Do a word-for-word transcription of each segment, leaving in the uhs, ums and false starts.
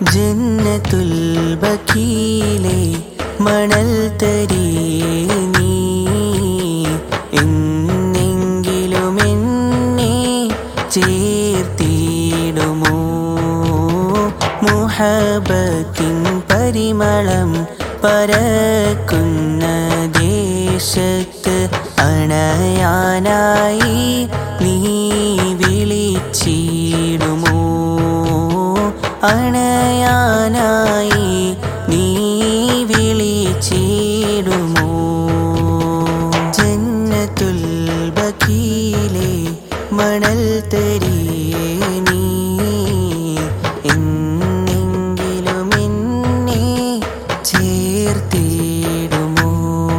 ജന്നത്തുൽ ബഖീലെ മണൽ തരി നീ എന്നെങ്കിലും എന്നെ ചേർത്തിടുമോ മുഹബത്തിൻ പരിമളം പരക്കുന്ന ദേശത്ത് അണയാനായി നീ വിളിച്ചിടുമോ അണയാനായി നീ വിളിച്ചിടുമോ ജന്നത്തുൽ ബഖീലെ മണൽ തരി നീ എന്നെങ്കിലും എന്നെ ചേർത്തിടുമോ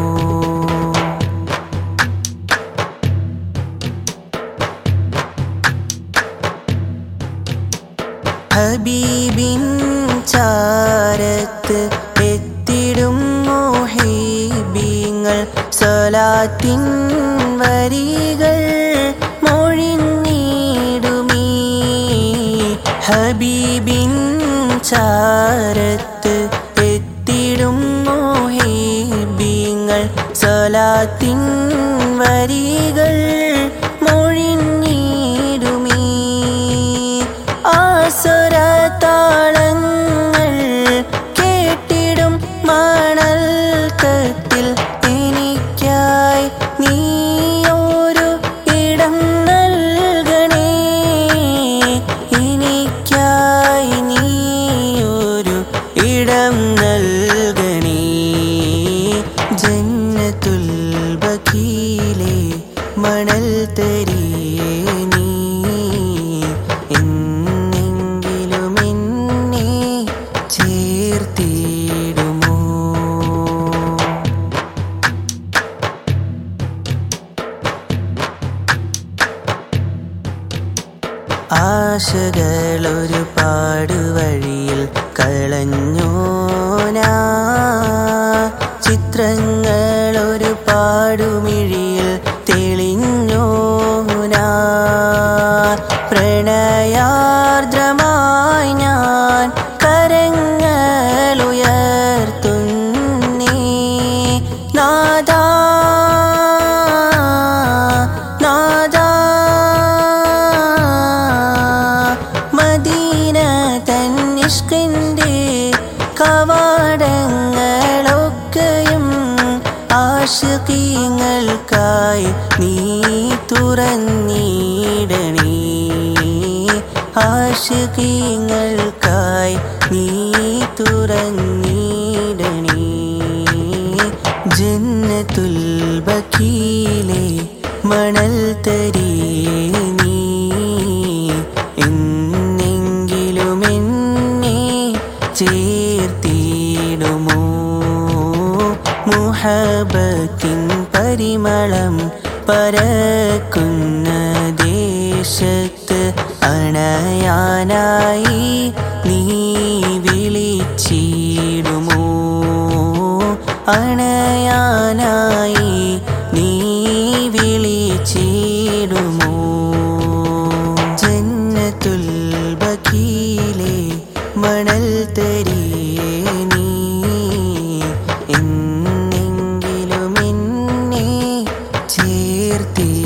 ഹബീബിൻ ചാരത്ത് എത്തിടും മുഹീബീങ്ങൾ സ്വലാത്തിൻ വരികൾ മൊഴിഞ്ഞിടുമീ ഹബീബിൻ ചാരത്ത് എത്തിടും മുഹീബീങ്ങൾ സ്വലാത്തിൻ വരികൾ മൊഴിഞ്ഞിടുമീ ആസ്വരതാളങ്ങൾ കേട്ടിടും മണൽ തട്ടിൽ എനിക്കായി നീയൊരു ഇടം നൽകണേ എനിക്കായി നീയൊരു ഇടം നൽകണേ ജന്നത്തുൽ ബഖീലെ മണൽ തരി നീ എന്നെങ്കിലും എന്നെ ചേർത്തിടുമോ ആശകളൊരു പാടുവഴിയിൽ കളഞ്ഞോനാ ചിത്രങ്ങളൊരു പാടുമിഴിയിൽ തെളിഞ്ഞോനാ പ്രണയാർദ്രമായി ഞാൻ കരങ്ങളുയർത്തുന്നേ നാദാ നാദാ മദീന തൻ ഇഷ്കിന്റെ കവാടങ്ങളൊക്കെയും ആശിഖീങ്ങൾക്കായി നീ തുറന്നിടണേ ആശിഖീങ്ങൾക്കായി നീ തുറന്നിടണേ ജന്നത്തുൽ ബഖീലെ മണൽ തരി നീ എന്നെങ്കിലും എന്നെ ചേർത്തിടുമോ മുഹബത്തിൻ പരിമളം പരക്കുന്ന ദേശത്ത് അണയാനായി നീ വിളിച്ചിടുമോ അണയാനായി നീ വിളിച്ചിടുമോ ജന്നത്തുൽ ബഖീലെ മണൽ തരി നീ എന്നെങ്കിലും എന്നെ ചേർത്തി